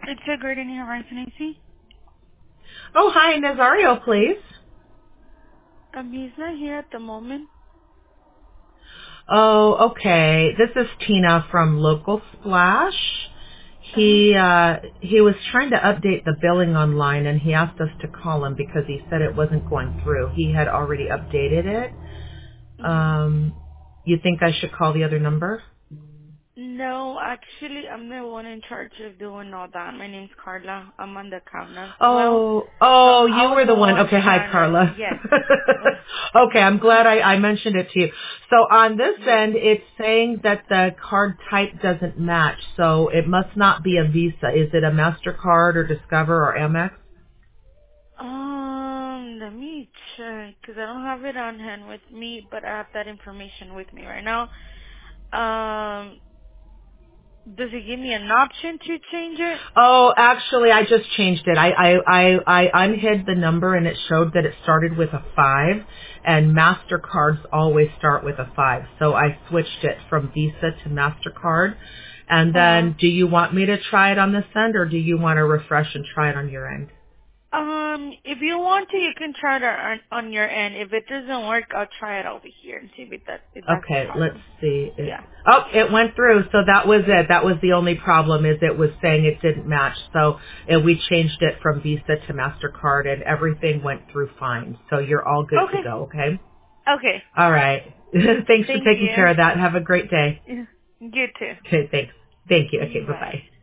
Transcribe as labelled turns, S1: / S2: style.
S1: It's a great in here, right, Nancy?
S2: Oh, hi, Nazario, please.
S1: He's not here at the moment.
S2: Oh, okay. This is Tina from Local Splash.
S1: Uh-huh.
S2: He was trying to update the billing online, and he asked us to call him because he said it wasn't going through. He had already updated it.
S1: Mm-hmm.
S2: You think I should call the other number?
S1: No, actually, I'm the one in charge of doing all that. My name's Carla. I'm on the account as well. So
S2: Oh,
S1: I
S2: you
S1: was
S2: were
S1: the
S2: the one.
S1: one
S2: Okay, hi,
S1: trying to,
S2: Carla.
S1: yes.
S2: Okay, I'm glad I mentioned it to you. So on this
S1: Yeah.
S2: end, it's saying that the card type doesn't match, so it must not be a Visa. Is it a MasterCard or Discover or Amex?
S1: Let me check, because I don't have it on hand with me, but I have that information with me right now. Um, does it give me an option to change it?
S2: Oh, actually, I just changed it. I unhid the number and it showed that it started with a 5, and MasterCards always start with a 5. So I switched it from Visa to MasterCard. And
S1: Uh-huh.
S2: then do you want me to try it on this end, or do you want to refresh and try it on your end?
S1: If you want to, you can try it on your end. If it doesn't work, I'll try it over here and see if that's the
S2: Okay, let's
S1: problem.
S2: see.
S1: Yeah.
S2: It went through. So that was it. That was the only problem, is it was saying it didn't match. So we changed it from Visa to MasterCard, and everything went through fine. So you're all good to
S1: Okay.
S2: go, okay?
S1: Okay.
S2: All right. Thanks for
S1: Thank
S2: taking
S1: you.
S2: care of that. Have a great day.
S1: You too.
S2: Okay, thanks. Thank you. Okay,
S1: Bye.
S2: bye-bye.